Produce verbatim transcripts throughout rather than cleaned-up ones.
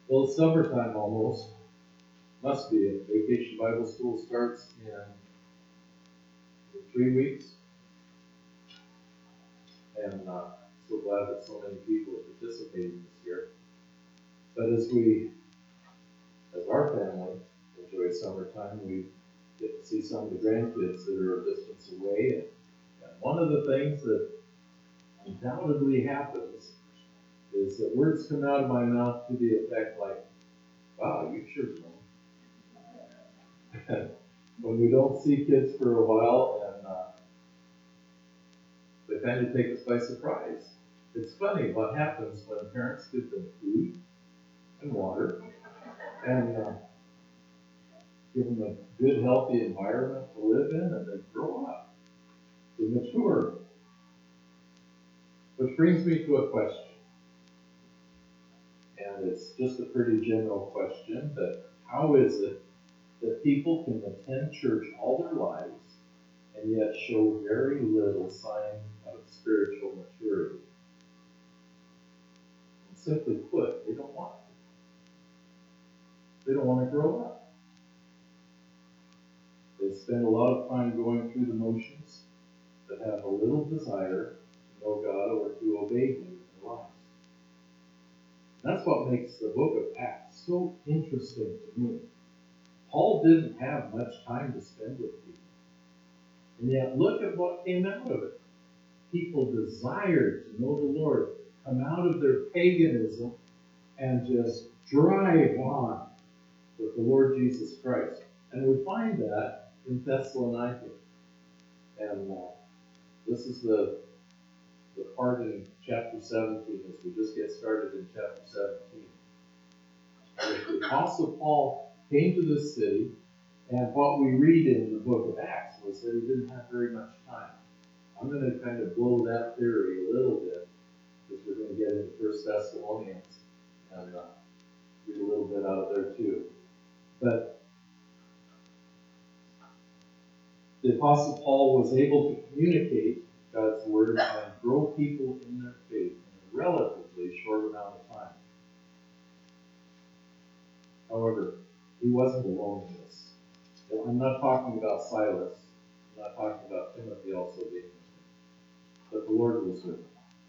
Well, it's summertime almost. Must be. Vacation Bible School starts in three weeks. And uh, so glad that so many people are participating this year. But as we, as our family, enjoy summertime, we get to see some of the grandkids that are a distance away. And, and one of the things that undoubtedly happens is that words come out of my mouth to the effect like, wow, you sure know. When we don't see kids for a while, and uh, they kind of take us by surprise. It's funny what happens when parents give them food and water and uh, give them a good, healthy environment to live in, and they grow up, they mature. Which brings me to a question. And it's just a pretty general question, but how is it that people can attend church all their lives and yet show very little sign of spiritual maturity? And simply put, they don't want to. They don't want to grow up. They spend a lot of time going through the motions, but have a little desire to know God or to obey Him in their lives. And that's what makes the book of Acts so interesting to me. Paul didn't have much time to spend with people. And yet look at what came out of it. People desired to know the Lord, come out of their paganism, and just drive on with the Lord Jesus Christ. And we find that in Thessalonica. And uh, this is the, the part in chapter seventeen, as we just get started in chapter seventeen. And the Apostle Paul came to this city, and what we read in the book of Acts was that he didn't have very much time. I'm going to kind of blow that theory a little bit, because we're going to get into First Thessalonians and uh, read a little bit out of there too. But the Apostle Paul was able to communicate God's Word and grow people in their faith in a relatively short amount of time. However, he wasn't alone in this. I'm not talking about Silas. I'm not talking about Timothy also being with him. But the Lord was with him.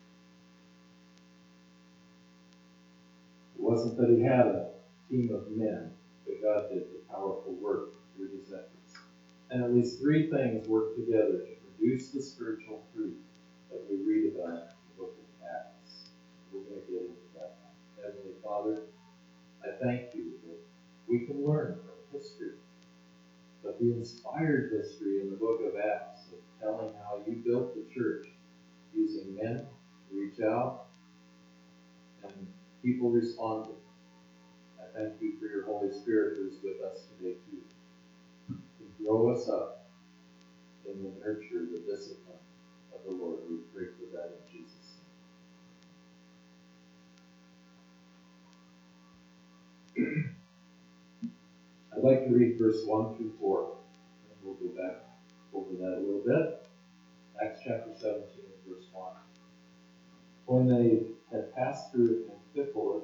It wasn't that he had a team of men, but God did the powerful work through his efforts. And at least three things work together to produce the spiritual fruit that we read about in the book of Acts. We're going to get into that. Heavenly Father, I thank you that we can learn from history, but the inspired history in the book of Acts of telling how you built the church using men to reach out and people responded. I thank you for your Holy Spirit who is with us today too. To grow us up in the nurture, the discipline of the Lord. We pray for that in Jesus' name. I'd like to read verse one through four. And we'll go back over that a little bit. Acts chapter seventeen, verse one. When they had passed through Amphipolis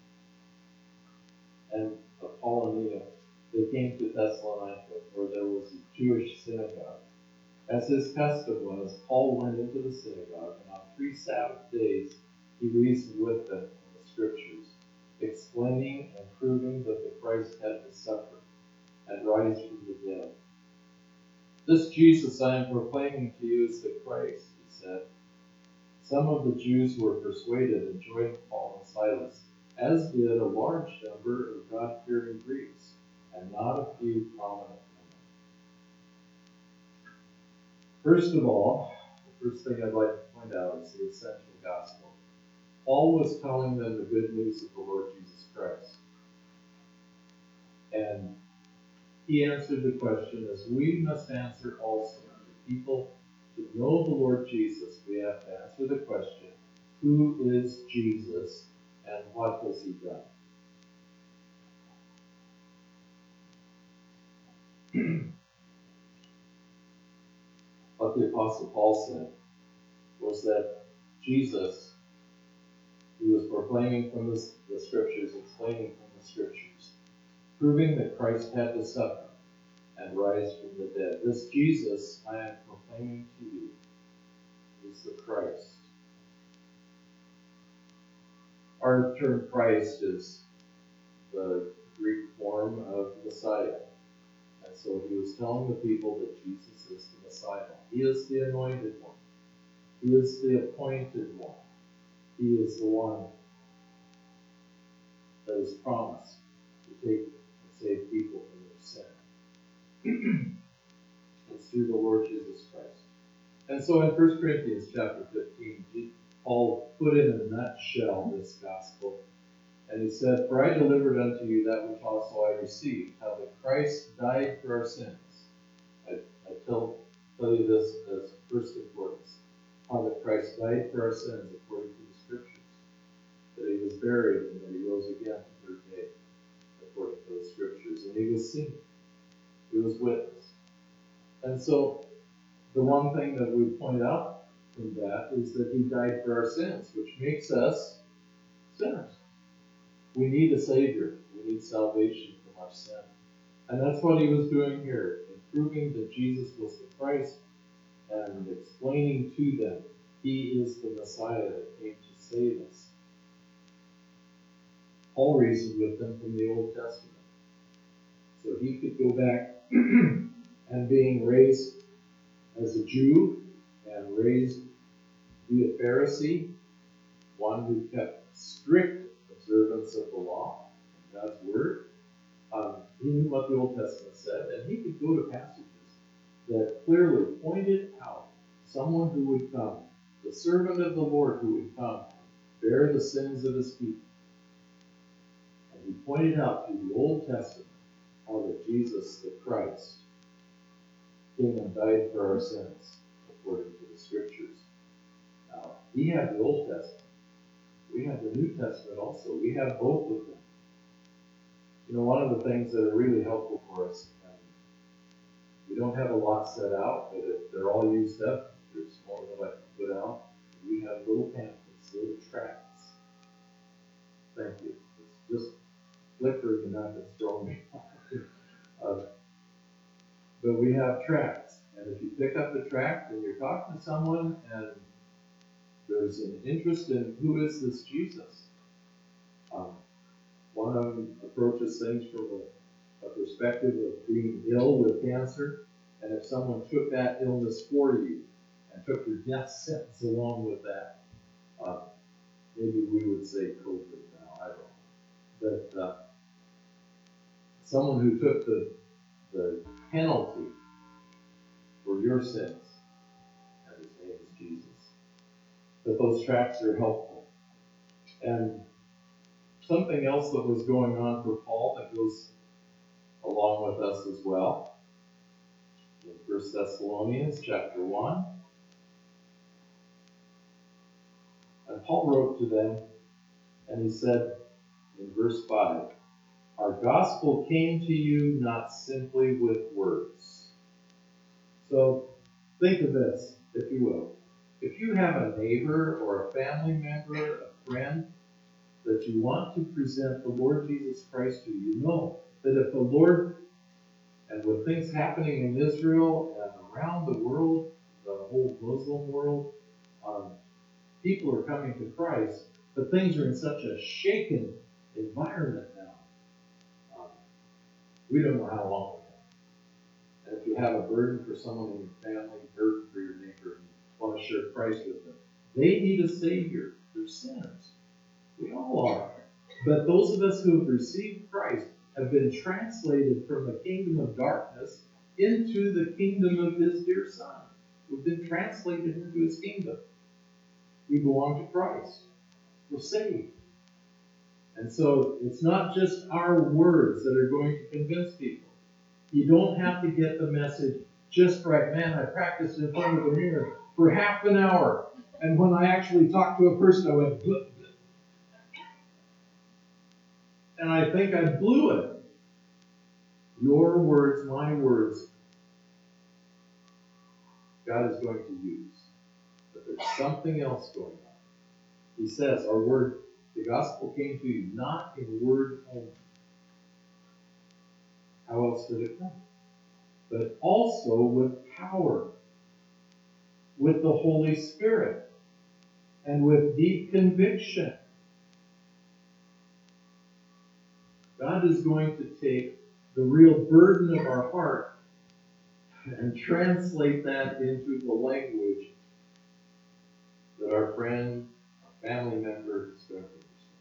and Apollonia, they came to Thessalonica, where there was a Jewish synagogue. As his custom was, Paul went into the synagogue, and on three Sabbath days he reasoned with them in the Scriptures, explaining and proving that the Christ had to suffer and rise from the dead. This Jesus I am proclaiming to you is the Christ, he said. Some of the Jews were persuaded and joined Paul and Silas, as did a large number of God-fearing Greeks, and not a few prominent women. First of all, the first thing I'd like to point out is the essential gospel. Paul was telling them the good news of the Lord Jesus Christ. And he answered the question as we must answer also. For people to know the Lord Jesus, we have to answer the question, who is Jesus and what has he done? What the Apostle Paul said was that Jesus, he was proclaiming from the, the Scriptures, explaining from the Scriptures, proving that Christ had to suffer and rise from the dead. This Jesus I am proclaiming to you is the Christ. Our term Christ is the Greek form of Messiah. And so he was telling the people that Jesus is the Messiah. He is the anointed one. He is the appointed one. He is the one that is promised to take and save people from their sin. It's through the Lord Jesus Christ. And so in First Corinthians chapter fifteen, Paul put in a nutshell this gospel. And he said, "For I delivered unto you that which also I received, how that Christ died for our sins." I, I tell, tell you this as first importance. How that Christ died for our sins according to the Scriptures. That he was buried and that he rose again the third day according to the Scriptures. And he was seen. He was witnessed. And so the one thing that we point out from that is that he died for our sins, which makes us sinners. We need a Savior. We need salvation from our sin. And that's what he was doing here, in proving that Jesus was the Christ and explaining to them he is the Messiah that came to save us. Paul reasoned with them from the Old Testament. So he could go back and being raised as a Jew and raised to be a Pharisee, one who kept strict observance of the law and God's Word. Um, he knew what the Old Testament said, and he could go to passages that clearly pointed out someone who would come, the servant of the Lord who would come, bear the sins of his people. And he pointed out through the Old Testament how that Jesus, the Christ, came and died for our sins, according to the Scriptures. Now, he had the Old Testament. We have the New Testament also. We have both of them. You know, one of the things that are really helpful for us, and we don't have a lot set out, but if they're all used up, there's more that I can put out. We have little pamphlets, little tracts. Thank you. It's just flickering enough, it's throwing me off. uh, but we have tracts. And if you pick up the tract and you're talking to someone and there's an interest in who is this Jesus, um, one of them approaches things from a, a perspective of being ill with cancer, and if someone took that illness for you and took your death sentence along with that, uh, maybe we would say COVID now, I don't know. But uh, someone who took the, the penalty for your sins, and his name is Jesus. But those tracts are helpful. And something else that was going on for Paul that goes along with us as well. In First Thessalonians chapter one. And Paul wrote to them, and he said in verse five, "Our gospel came to you not simply with words." So think of this, if you will. If you have a neighbor or a family member, a friend, that you want to present the Lord Jesus Christ to, you know that if the Lord, and with things happening in Israel and around the world, the whole Muslim world, um, people are coming to Christ, but things are in such a shaken environment now. Um, we don't know how long. And if you have a burden for someone in your family, burden for your neighbor, and want to share Christ with them, they need a Savior. They're sinners. We all are. But those of us who have received Christ have been translated from the kingdom of darkness into the kingdom of his dear Son. We've been translated into his kingdom. We belong to Christ. We're saved. And so it's not just our words that are going to convince people. You don't have to get the message just right. Man, I practiced in front of the mirror for half an hour. And when I actually talked to a person, I went, bleh, bleh. And I think I blew it. Your words, my words, God is going to use. But there's something else going on. He says, our word, the gospel came to you not in word only. How else did it come? But also with power, with the Holy Spirit, and with deep conviction. God is going to take the real burden of our heart and translate that into the language that our friend, our family member is going to understand.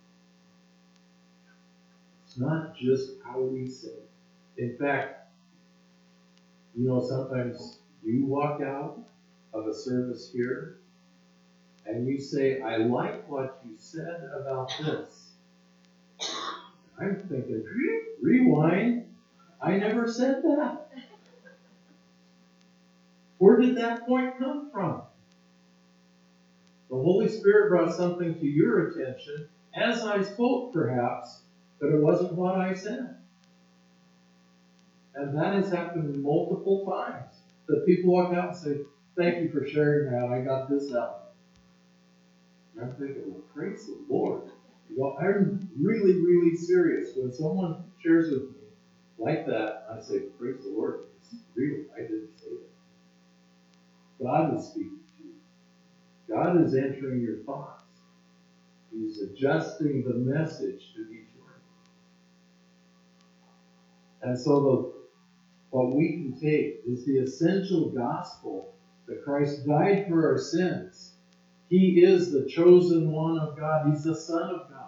It's not just how we say it. In fact, you know, sometimes you walk out of a service here and you say, I like what you said about this. I'm thinking, rewind. I never said that. Where did that point come from? The Holy Spirit brought something to your attention as I spoke, perhaps, but it wasn't what I said. And that has happened multiple times. That people walk out and say, thank you for sharing that. I got this out. And I'm thinking, well, praise the Lord. You know, I'm really, really serious. When someone shares with me like that, I say, praise the Lord. It's real. I didn't say that. God is speaking to you. God is entering your thoughts. He's adjusting the message to each word. And so the, what we can take is the essential gospel that Christ died for our sins. He is the chosen one of God. He's the Son of God.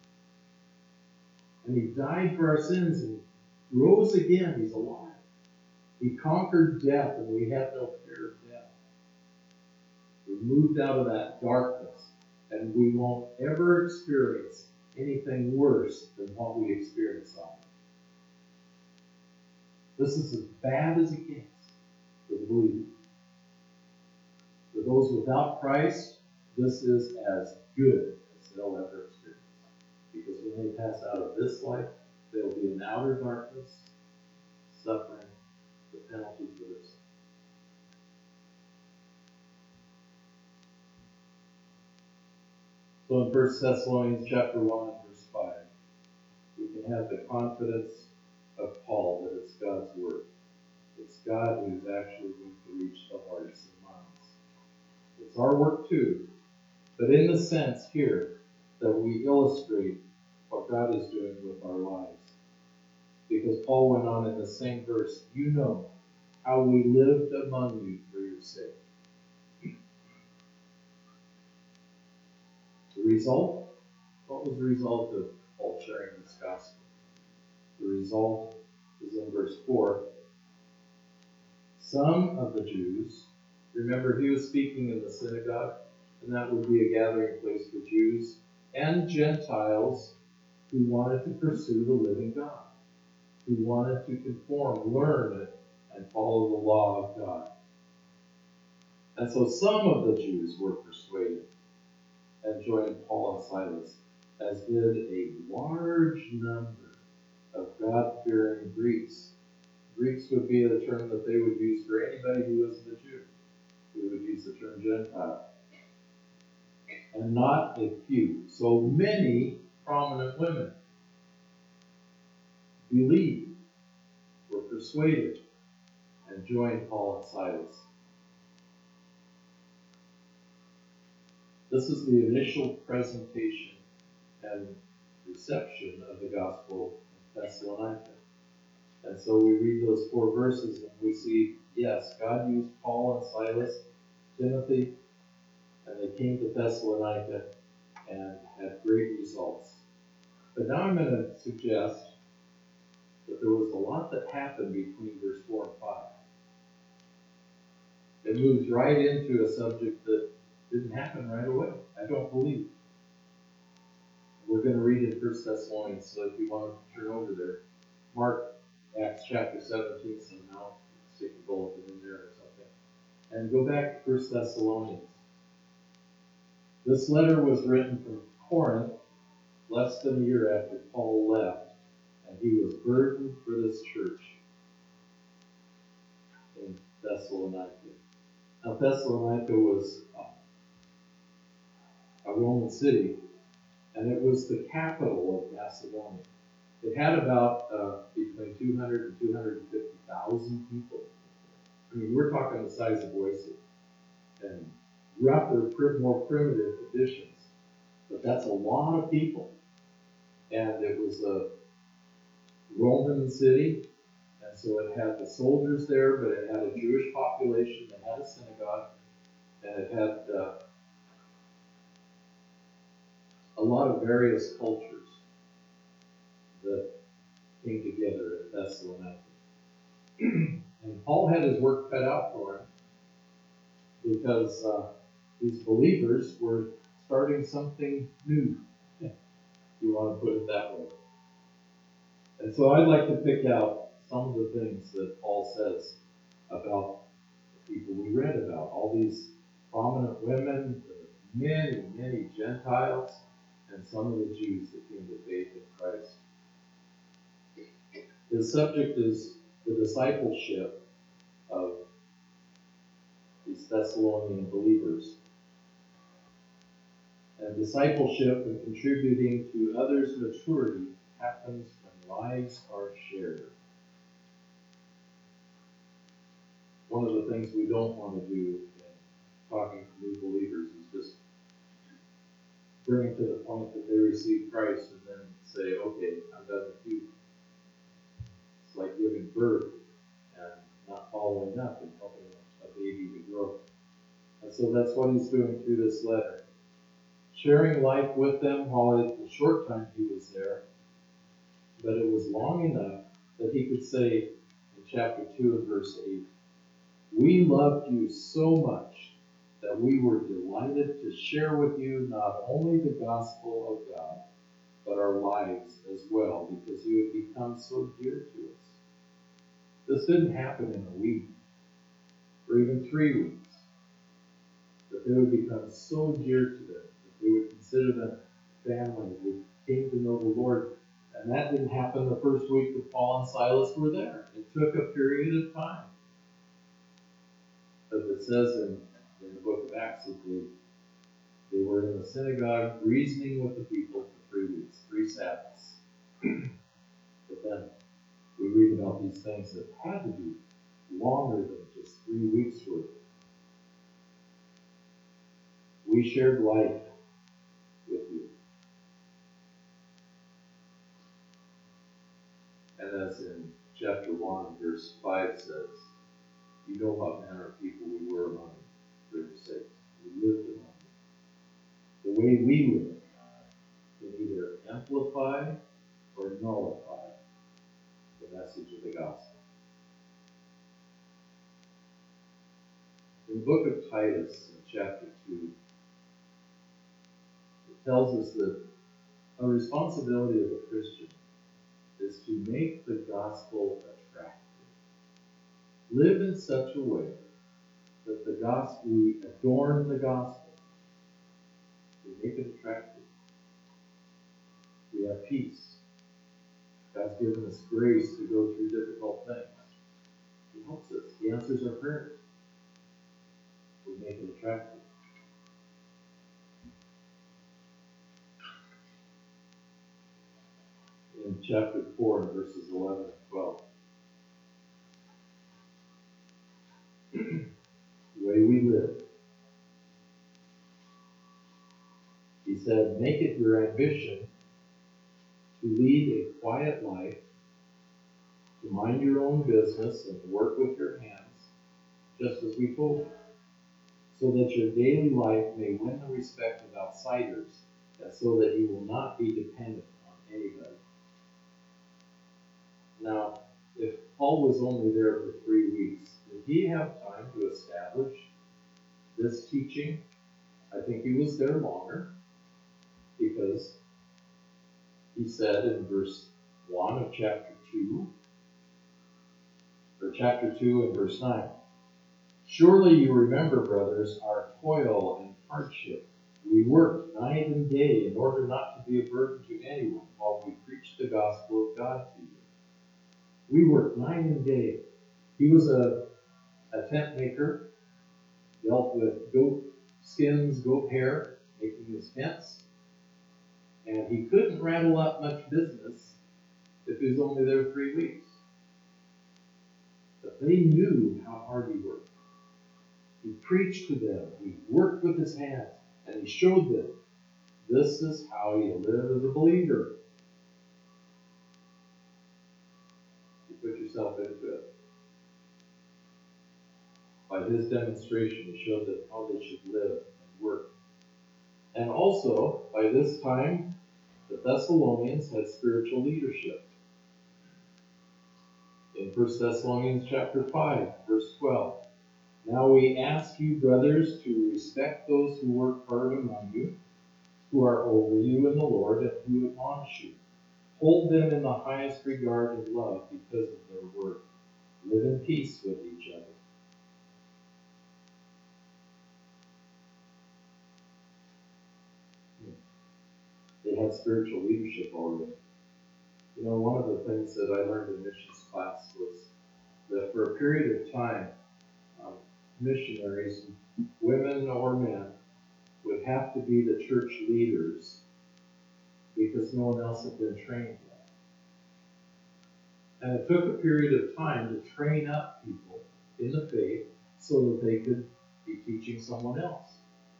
And He died for our sins and rose again. He's alive. He conquered death, and we have no fear of death. We moved out of that darkness, and we won't ever experience anything worse than what we experienced on it. This is as bad as it gets for the believer. For those without Christ, this is as good as they'll ever experience. Because when they pass out of this life, they'll be in outer darkness, suffering the penalty for their sin. So in First Thessalonians chapter one and verse five, we can have the confidence of Paul that it's God's word. It's God who's actually going to reach the hearts and minds. It's our work too, but in the sense here that we illustrate what God is doing with our lives. Because Paul went on in the same verse, you know how we lived among you for your sake. The result? What was the result of Paul sharing this gospel? The result is in verse four. Some of the Jews, remember he was speaking in the synagogue, and that would be a gathering place for Jews and Gentiles who wanted to pursue the living God, who wanted to conform, learn it, and follow the law of God. And so some of the Jews were persuaded and joined Paul and Silas, as did a large number of God-fearing Greeks. Greeks would be the term that they would use for anybody who wasn't a Jew. We would use the term Gentile. And not a few. So many prominent women believed, were persuaded, and joined Paul and Silas. This is the initial presentation and reception of the gospel in Thessalonica. And so we read those four verses and we see, yes, God used Paul and Silas, Timothy, and they came to Thessalonica and had great results. But now I'm going to suggest that there was a lot that happened between verse four and five. It moves right into a subject that didn't happen right away. I don't believe. We're going to read in First Thessalonians, so if you want to turn over there, Mark Acts chapter seventeen somehow, stick a bulletin in there or something, and go back to First Thessalonians. This letter was written from Corinth less than a year after Paul left, and he was burdened for this church in Thessalonica. Now, Thessalonica was a Roman city, and it was the capital of Macedonia. It had about uh, between two hundred and two hundred fifty thousand people. I mean, we're talking the size of Boise, and rough or more primitive conditions, but that's a lot of people. And it was a Roman city, and so it had the soldiers there, but it had a Jewish population, it had a synagogue, and it had uh, a lot of various cultures that came together at Thessalonica. And Paul had his work cut out for him because uh, these believers were starting something new, if you want to put it that way. And so I'd like to pick out some of the things that Paul says about the people we read about, all these prominent women, many, many Gentiles, and some of the Jews that came to faith in Christ. The subject is the discipleship of these Thessalonian believers. And discipleship and contributing to others' maturity happens when lives are shared. One of the things we don't want to do in talking to new believers is just bring it to the point that they receive Christ and then say, okay, I'm done with you. It's like giving birth and not following up and helping a baby to grow. And so that's what he's doing through this letter. Sharing life with them while it the short time he was there, but it was long enough that he could say in chapter two and verse eight, we loved you so much that we were delighted to share with you not only the gospel of God, but our lives as well, because you have become so dear to us. This didn't happen in a week, or even three weeks, but they would become so dear to them that they would consider them family who came to know the Lord. And that didn't happen the first week that Paul and Silas were there. It took a period of time. As it says in, in the book of Acts, that they, they were in the synagogue reasoning with the people for three weeks, three Sabbaths. But then we read about these things that had to be longer than just three weeks worth. We shared life with you. And as in chapter one, verse five says, you know what manner of people we were among you, for your sakes. We lived among you. The way we live can either amplify or nullify the message of the gospel. In the book of Titus, in chapter two, it tells us that a responsibility of a Christian is to make the gospel attractive. Live in such a way that the gospel, we adorn the gospel. We make it attractive. We have peace. God's given us grace to go through difficult things. He helps us. He answers our prayers. We make it attractive. In chapter four, verses eleven and twelve, the way we live. He said, make it your ambition to lead a quiet life, to mind your own business and to work with your hands, just as we told you, so that your daily life may win the respect of outsiders, and so that you will not be dependent on anybody. Now, if Paul was only there for three weeks, did he have time to establish this teaching? I think he was there longer, because he said in verse one of chapter two, or chapter two and verse nine, surely you remember, brothers, our toil and hardship. We worked night and day in order not to be a burden to anyone while we preached the gospel of God to you. We worked night and day. He was a, a tent maker, dealt with goat skins, goat hair, making his tents. And he couldn't rattle up much business if he was only there three weeks. But they knew how hard he worked. He preached to them, he worked with his hands, and he showed them this is how you live as a believer. You put yourself into it. By his demonstration, he showed them how they should live and work. And also, by this time, the Thessalonians had spiritual leadership. In First Thessalonians chapter five, verse twelve, now we ask you, brothers, to respect those who work hard among you, who are over you in the Lord, and who admonish you. Hold them in the highest regard and love because of their work. Live in peace with each other. They had spiritual leadership already. You know, one of the things that I learned in missions class was that for a period of time, um, missionaries, women or men, would have to be the church leaders because no one else had been trained yet. And it took a period of time to train up people in the faith so that they could be teaching someone else.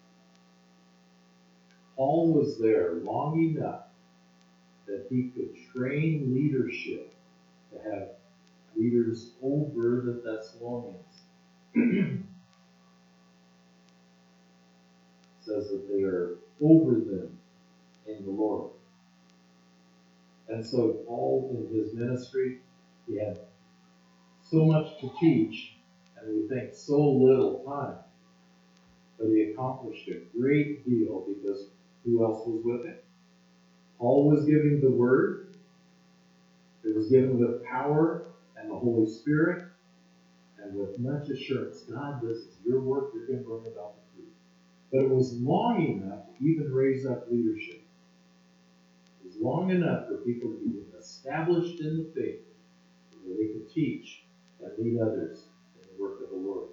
Paul was there long enough that he could train leadership to have leaders over the Thessalonians. It says that they are over them in the Lord. And so Paul, in his ministry, he had so much to teach, and we think so little time. But he accomplished a great deal because who else was with him? Paul was giving the word. It was given with power and the Holy Spirit and with much assurance. God, this is your work. You're going to bring about the fruit. But it was long enough to even raise up leadership. It was long enough for people to be established in the faith so that they could teach and lead others in the work of the Lord.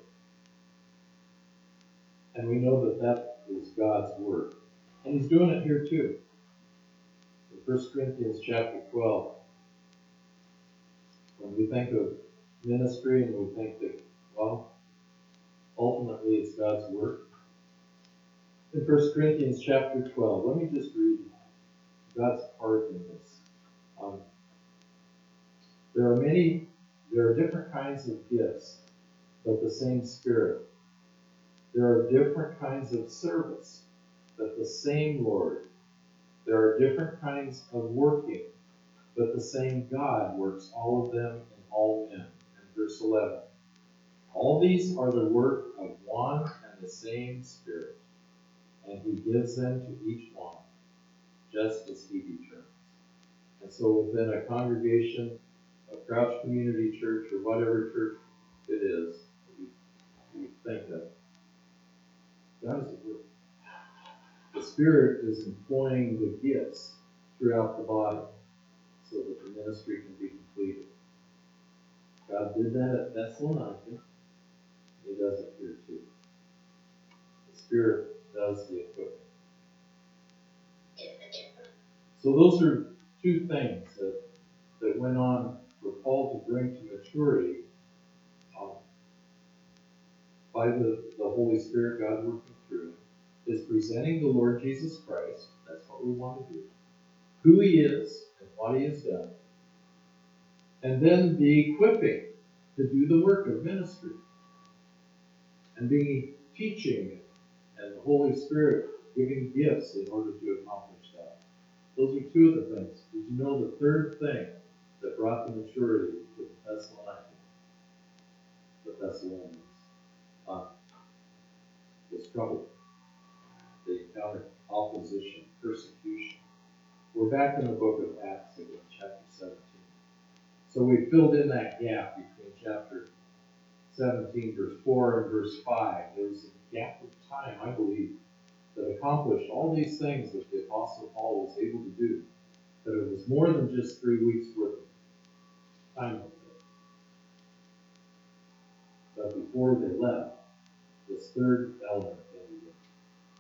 And we know that that is God's work. And he's doing it here too. In First Corinthians chapter twelve, when we think of ministry and we think that, well, ultimately it's God's work. In First Corinthians chapter twelve, let me just read God's part in this. Um, there are many, there are different kinds of gifts, but the same Spirit. There are different kinds of service, but the same Lord. There are different kinds of working, but the same God works all of them in all men. And verse eleven. All these are the work of one and the same Spirit, and he gives them to each one, just as he determines. And so within a congregation, a Crouch Community Church, or whatever church it is, we, we think of, God is at work. The Spirit is employing the gifts throughout the body so that the ministry can be completed. God did that at Thessalonica. He does it here too. The Spirit does the equipping. So those are two things that, that went on for Paul to bring to maturity um, by the, the Holy Spirit, God working through him, is presenting the Lord Jesus Christ. That's what we want to do. Who he is and what he has done. And then the equipping to do the work of ministry. And being teaching and the Holy Spirit giving gifts in order to accomplish that. Those are two of the things. Did you know the third thing that brought the maturity to the Thessalonians, the Thessalonians, uh, was trouble. They encountered opposition, persecution. We're back in the book of Acts again, chapter seventeen. So we filled in that gap between chapter seventeen, verse four, and verse five. There was a gap of time, I believe, that accomplished all these things that the Apostle Paul was able to do. But it was more than just three weeks worth of time with them. But before they left, this third element came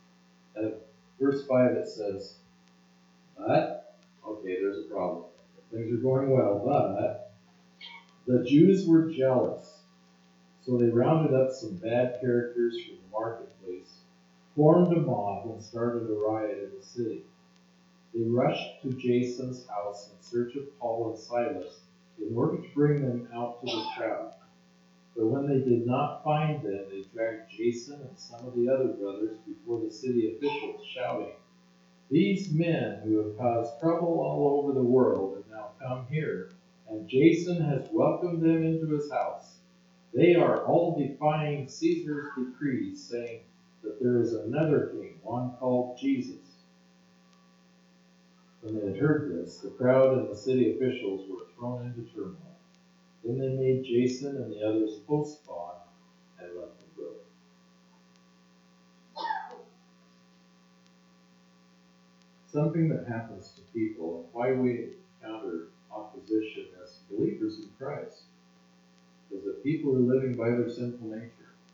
in. And verse five it says, but, okay, there's a problem. Things are going well, but the Jews were jealous. So they rounded up some bad characters from the marketplace, formed a mob, and started a riot in the city. They rushed to Jason's house in search of Paul and Silas in order to bring them out to the crowd. But when they did not find them, they dragged Jason and some of the other brothers before the city officials, shouting, "These men who have caused trouble all over the world have now come here, and Jason has welcomed them into his house. They are all defying Caesar's decrees, saying that there is another king, one called Jesus." When they had heard this, the crowd and the city officials were thrown into turmoil. Then they made Jason and the others post-bond and let them go. Something that happens to people and why we encounter opposition as believers in Christ is that people are living by their sinful nature.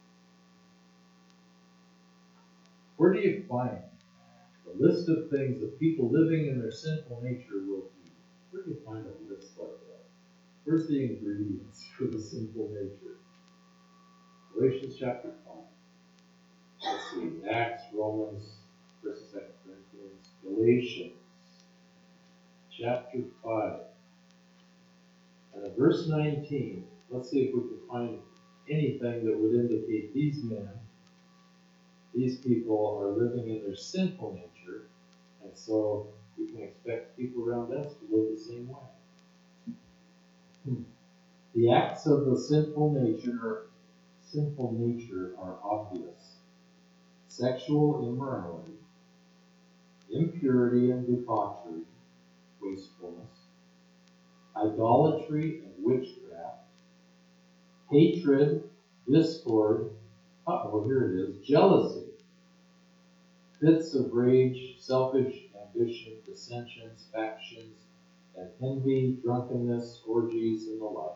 Where do you find the list of things that people living in their sinful nature will do? Where do you find a list like that? Where's the ingredients for the sinful nature? Galatians chapter five. Let's see, Acts, Romans, First and Second Corinthians, Galatians chapter five. And in verse nineteen, let's see if we can find anything that would indicate these men, these people are living in their sinful nature, and so we can expect people around us to live the same way. Hmm. The acts of the sinful nature, sinful nature are obvious. Sexual immorality, impurity and debauchery, wastefulness, idolatry and witchcraft, hatred, discord, uh-oh, here it is, jealousy, fits of rage, selfish ambition, dissensions, factions, and envy, drunkenness, orgies, and the like.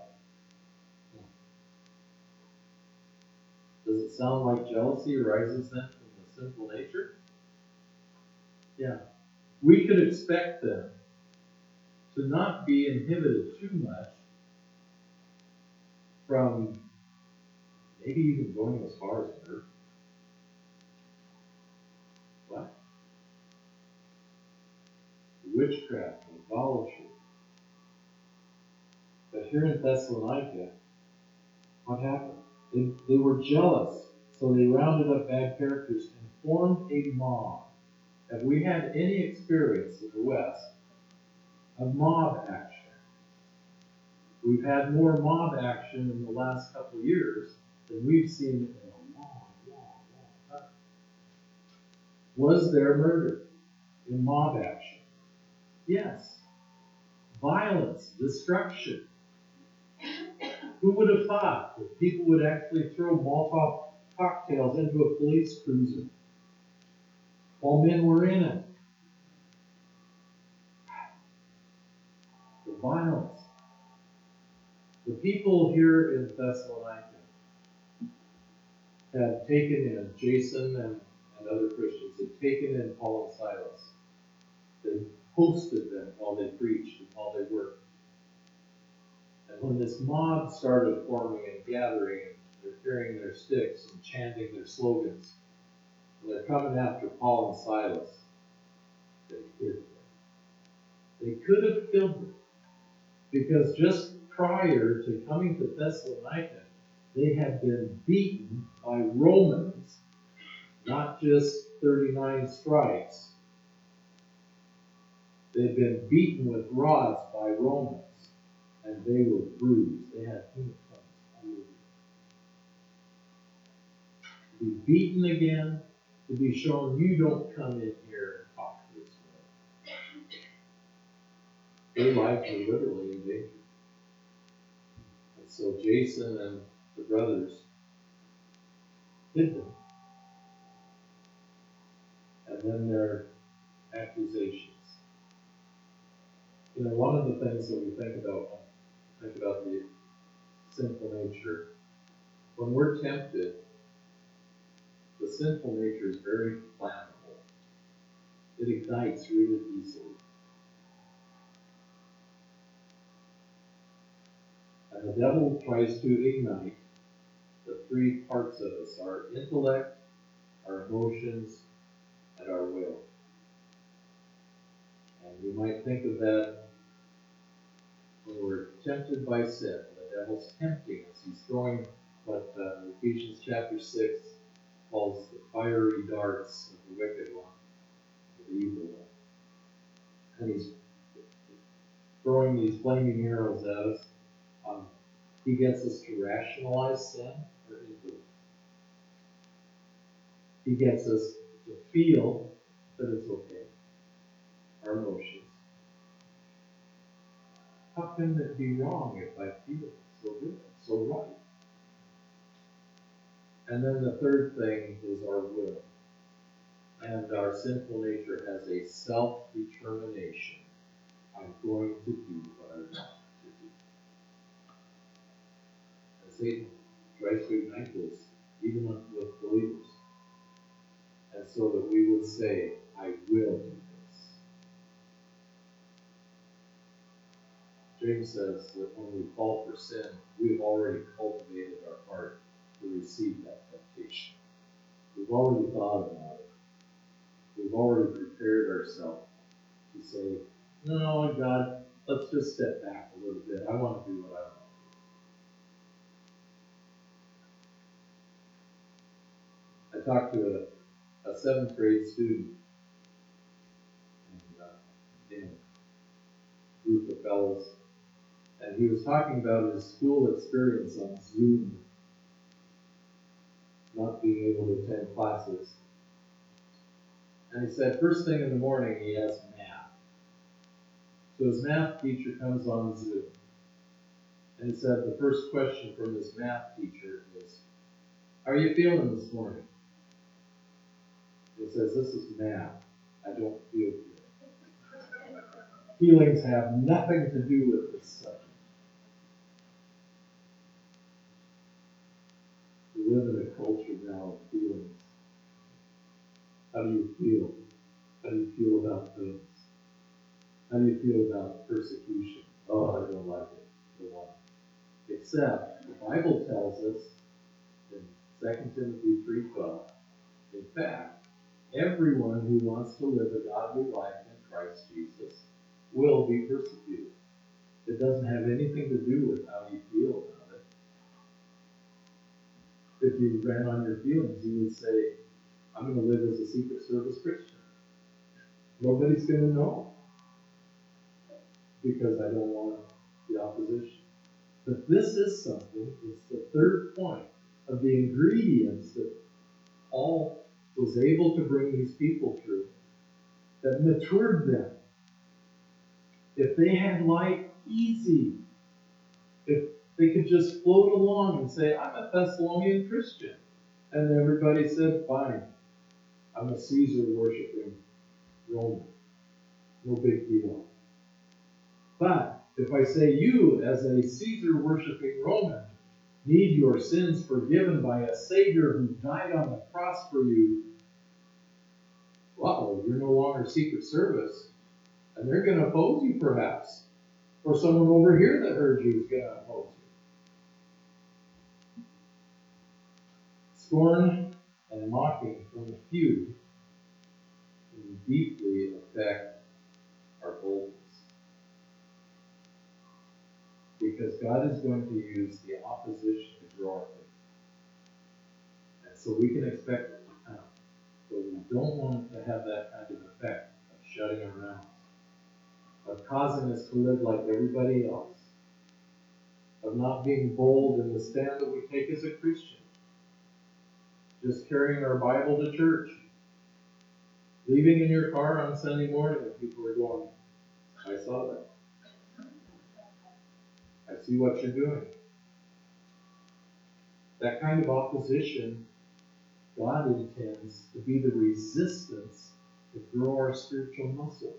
Does it sound like jealousy arises then from the sinful nature? Yeah. We could expect them to not be inhibited too much from maybe even going as far as murder. What? Witchcraft and idolatry. But here in Thessalonica, what happened? They, they were jealous, so they rounded up bad characters and formed a mob. Have we had any experience in the West of mob action? We've had more mob action in the last couple of years than we've seen in a long, long, long time. Was there murder in mob action? Yes. Violence, destruction. Who would have thought that people would actually throw Molotov cocktails into a police cruiser while men were in it? The violence. The people here in Thessalonica had taken in, Jason and, and other Christians had taken in Paul and Silas. They hosted them while they preached and while they worked. And when this mob started forming and gathering, and they're carrying their sticks and chanting their slogans, and they're coming after Paul and Silas, they hid them. They could have killed them, because just prior to coming to Thessalonica, they had been beaten by Romans, not just thirty-nine stripes. They'd been beaten with rods by Romans, and they were bruised. They had hematomas. To be beaten again, to be shown you don't come in here and talk this way. Their lives were literally in danger. And so Jason and the brothers hid them. And then their accusations. You know, one of the things that we think about, think about the sinful nature, when we're tempted, the sinful nature is very flammable. It ignites really easily. And the devil tries to ignite the three parts of us, our intellect, our emotions, and our will. And you might think of that when we're tempted by sin. The devil's tempting us. He's throwing what uh, Ephesians chapter six calls the fiery darts of the wicked one, the evil one. And he's throwing these flaming arrows at us. Um, he gets us to rationalize sin or influence. He gets us to feel that it's okay. Our emotions. How can it be wrong if I feel so good, so right? And then the third thing is our will. And our sinful nature has a self-determination. I'm going to do what I want to do. And Satan tries to ignite this, even with believers. And so that we would say, I will do this. James says that when we fall for sin, we've already cultivated our heart to receive that temptation. We've already thought about it. We've already prepared ourselves to say, no, God, let's just step back a little bit. I want to do what I want to do. I talked to a, a seventh grade student and, uh, in a group of fellows, and he was talking about his school experience on Zoom, not being able to attend classes. And he said, first thing in the morning, he has math. So his math teacher comes on Zoom. And he said, the first question from his math teacher is, how are you feeling this morning? He says, this is math. I don't feel good. Feelings have nothing to do with this subject. We live in a culture now of feelings. How do you feel? How do you feel about things? How do you feel about persecution? Oh, I don't like it. I don't want it. Except the Bible tells us in Second Timothy three twelve, in fact, everyone who wants to live a godly life in Christ Jesus will be persecuted. It doesn't have anything to do with how you feel about it. If you ran on your feelings, you would say, I'm going to live as a Secret Service Christian. Nobody's going to know because I don't want the opposition. But this is something, it's the third point of the ingredients that Paul was able to bring these people through that matured them. If they had life easy, if they could just float along and say, I'm a Thessalonian Christian, and everybody said, fine, I'm a Caesar worshiping Roman. No big deal. But if I say you, as a Caesar worshiping Roman, need your sins forgiven by a Savior who died on the cross for you, well, you're no longer Secret Service, and they're going to oppose you perhaps. Or someone over here that heard you is going to oppose you. Scorn and mocking from the few can deeply affect our boldness. Because God is going to use the opposition to grow our faith. And so we can expect it to come. But we don't want it to have that kind of effect of shutting our mouths, of causing us to live like everybody else, of not being bold in the stand that we take as a Christian, just carrying our Bible to church, leaving in your car on Sunday morning and people are going, I saw that. I see what you're doing. That kind of opposition, God intends to be the resistance to grow our spiritual muscles.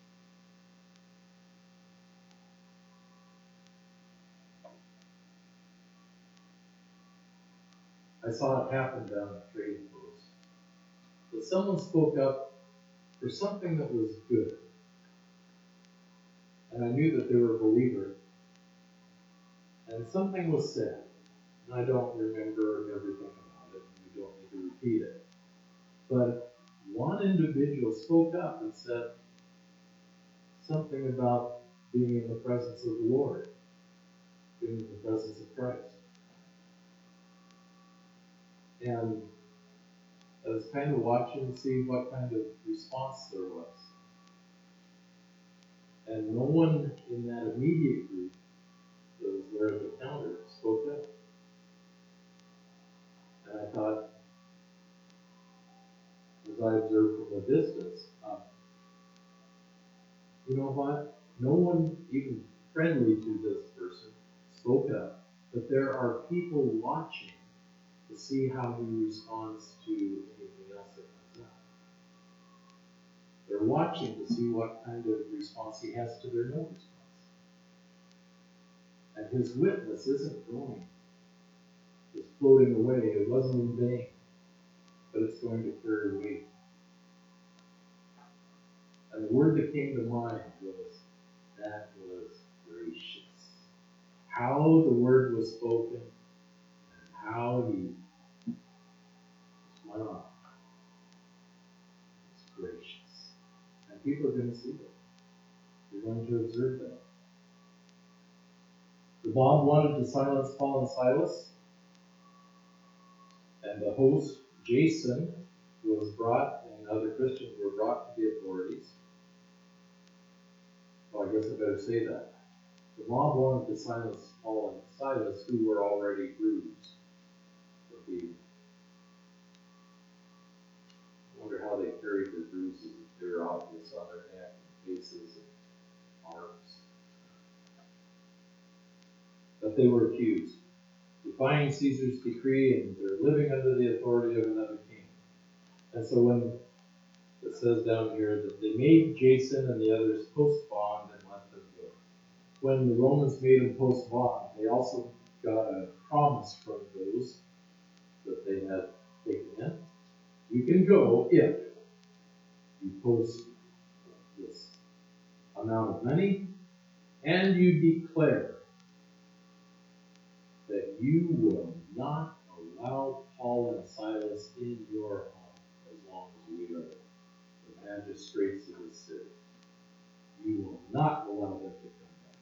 I saw it happen down at Trading Post. That someone spoke up for something that was good. And I knew that they were a believer. And something was said, and I don't remember everything about it, and we don't need to repeat it. But one individual spoke up and said something about being in the presence of the Lord, being in the presence of Christ. And I was kind of watching to see what kind of response there was. And no one in that immediate group that was there at the counter spoke up. And I thought, as I observed from a distance, um, you know what? No one, even friendly to this person, spoke up. But there are people watching to see how he responds to anything else that comes up. They're watching to see what kind of response he has to their no response. And his witness isn't going, it's floating away. It wasn't in vain, but it's going to carry weight. And the word that came to mind was, that was gracious. How the word was spoken, and how he just went on. It's gracious. And people are going to see that. They're going to observe that. The mob wanted to silence Paul and Silas, and the host, Jason, was brought, and other Christians were brought to the authorities. Well, I guess I better say that. The mob wanted to silence Paul and Silas, who were already bruised. I wonder how they carried their bruises if they were obvious on their neck and faces and arms. But they were accused, defying Caesar's decree, and they're living under the authority of another king. And so when it says down here that they made Jason and the others post bond and let them go. When the Romans made them post bond, they also got a promise from those that they had taken in. You can go if you post this amount of money and you declare that you will not allow Paul and Silas in your home as long as we are the magistrates of the city. You will not allow them to come back.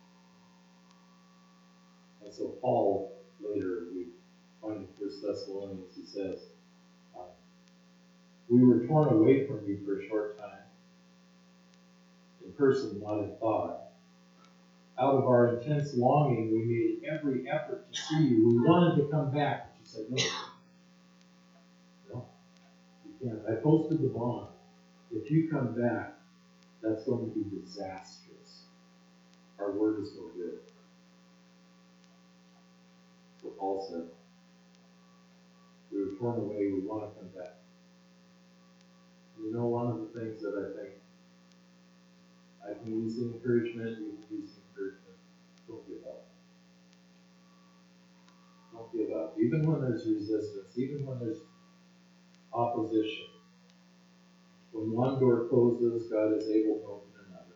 And so Paul, later, we find in First Thessalonians, he says, uh, we were torn away from you for a short time, in person, not in thought. Out of our intense longing, we made every effort to see you. We wanted to come back, but you said no. No, you can't. I posted the bond. If you come back, that's going to be disastrous. Our word is no good. So Paul said, we were torn away, we want to come back. You know, one of the things that I think I can use the encouragement, you can use the encouragement. Don't give up. Don't give up. Even when there's resistance, even when there's opposition. When one door closes, God is able to open another.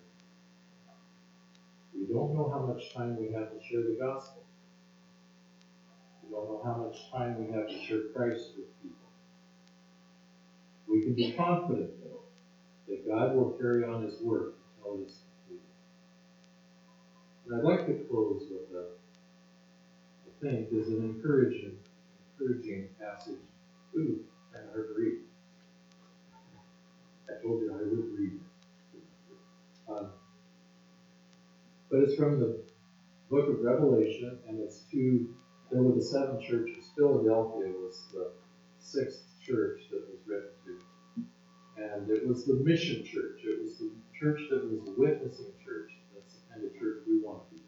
We don't know how much time we have to share the gospel. We don't know how much time we have to share Christ with people. We can be confident, though, that God will carry on his work until it is complete. And I'd like to close with a, I think, is an encouraging, encouraging passage. Ooh, kind of hard to read. I told you I would read. Um, but it's from the book of Revelation, and it's to, there were the seven churches. Philadelphia was the sixth church that was written to. And it was the mission church. It was the church that was a witnessing church. That's the kind of church we want to be.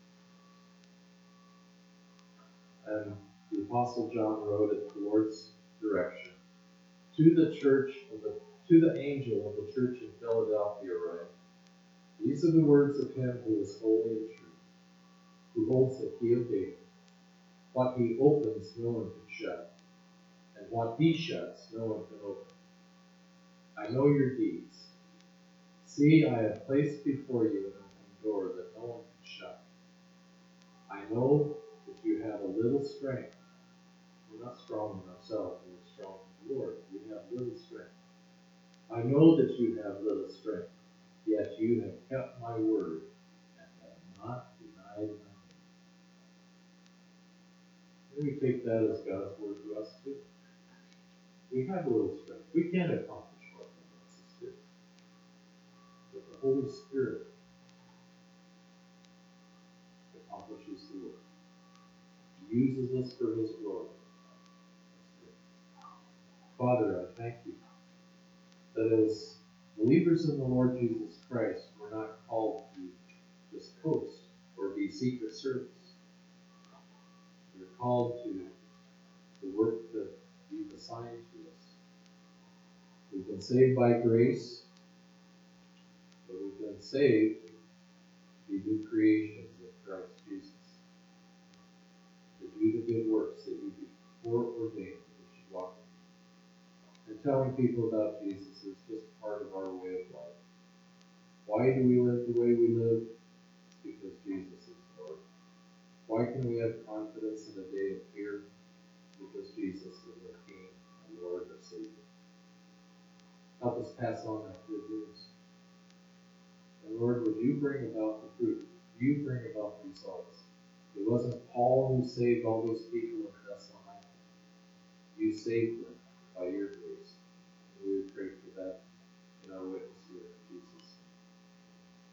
And the Apostle John wrote at the Lord's direction, to the church, of the, to the angel of the church in Philadelphia write, these are the words of him who is holy and true, who holds the key of David. What he opens, no one can shut, and what he shuts, no one can open. I know your deeds. See, I have placed before you an open door that no one can shut. I know that you have a little strength. We're not strong in ourselves, we're strong in the Lord. We have little strength. I know that you have little strength, yet you have kept my word and have not denied my name. And we take that as God's word to us too. We have little strength. We can't accomplish what He wants us to. But the Holy Spirit accomplishes the work. He uses us for His glory. Father, I thank you that as believers in the Lord Jesus Christ, we're not called to just coast or be secret service. We're called to the work that you've assigned to us. We've been saved by grace, but we've been saved to be new creations in Christ Jesus. To do the good works that you before ordained that we should walk in. And telling people about Jesus is just part of our way of life. Why do we live the way we live? It's because Jesus is Lord. Why can we have confidence in a day of fear? Because Jesus is our King, our Lord, our Savior. Help us pass on that good news. And Lord, would you bring about the fruit? You bring about results. It wasn't Paul who saved all those people in Thessalonica. You saved them by your grace. And we would pray for that in our witness.